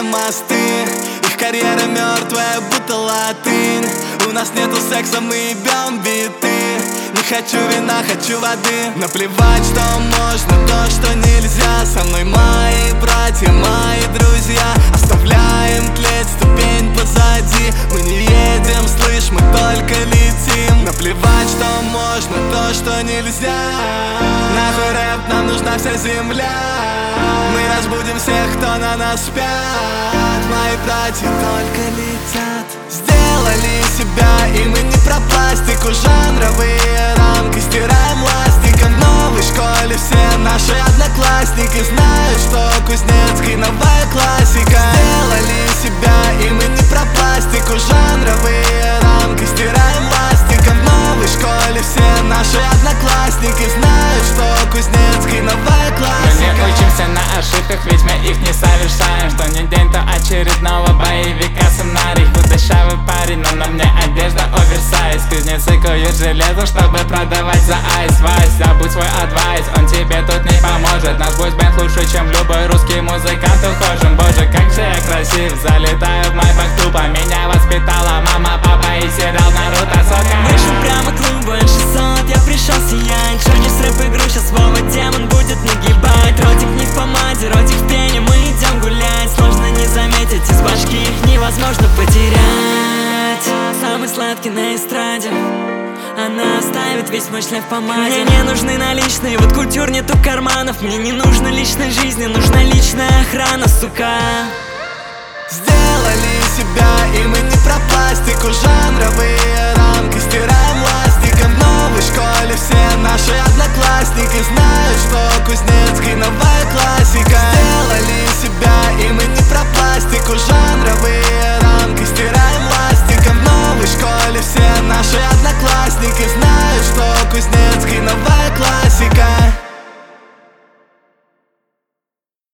мосты. Их карьера мертвая, будто латынь. У нас нету секса, мы ебем биты. Не хочу вина, хочу воды. Наплевать, что можно, то, что нельзя. Со мной мои братья, мои друзья. Оставляем тлеть, ступень позади. Мы не едем, слышь, мы только летим. Наплевать, что можно, то, что нельзя. Нахуй рэп, нам нужна вся земля. Мы разбудим всех, кто на нас спят. Мои братья только летят. Сделали себя, и мы не про пластику. Жанровые рамки стираем ластиком. В новой школе все наши одноклассники знают, что Кузнецкий новая классика. Сделали себя, и мы не про пластику. Жанровые рамки стираем ластиком. В новой школе все наши одноклассники знают, что Кузнецкий новая классика. Мы не учимся на ошибках, ведь мы их не совершаем. Что не день, то очередного боевика сценарий. Худощавый парень, но на мне одежда оверсайз. Кузнецы куют железо, чтобы продавать за айс. Вась, забудь свой адвайс, он тебе тут не поможет. Наш бойсбенд лучше, чем любой русский музыкант ухожен. Боже, как же я красив, залетаю в майбах тупо. Меня воспитала мама, папа и сериал Наруто, сока. Дышим прямо клуб, 600, я пришел сиять. Шагнешь рэп-игру, сейчас Вова демон будет нагибать. Ротик не в помаде, ротик в пене, мы идем гулять. Сложно не заметить, из башки их невозможно потерять. Самый сладкий на эстраде, она оставит весь мой шлейф в помаде. Мне не нужны наличные, вот культур нету карманов. Мне не нужно личной жизни, нужна личная охрана, сука. Сделали себя,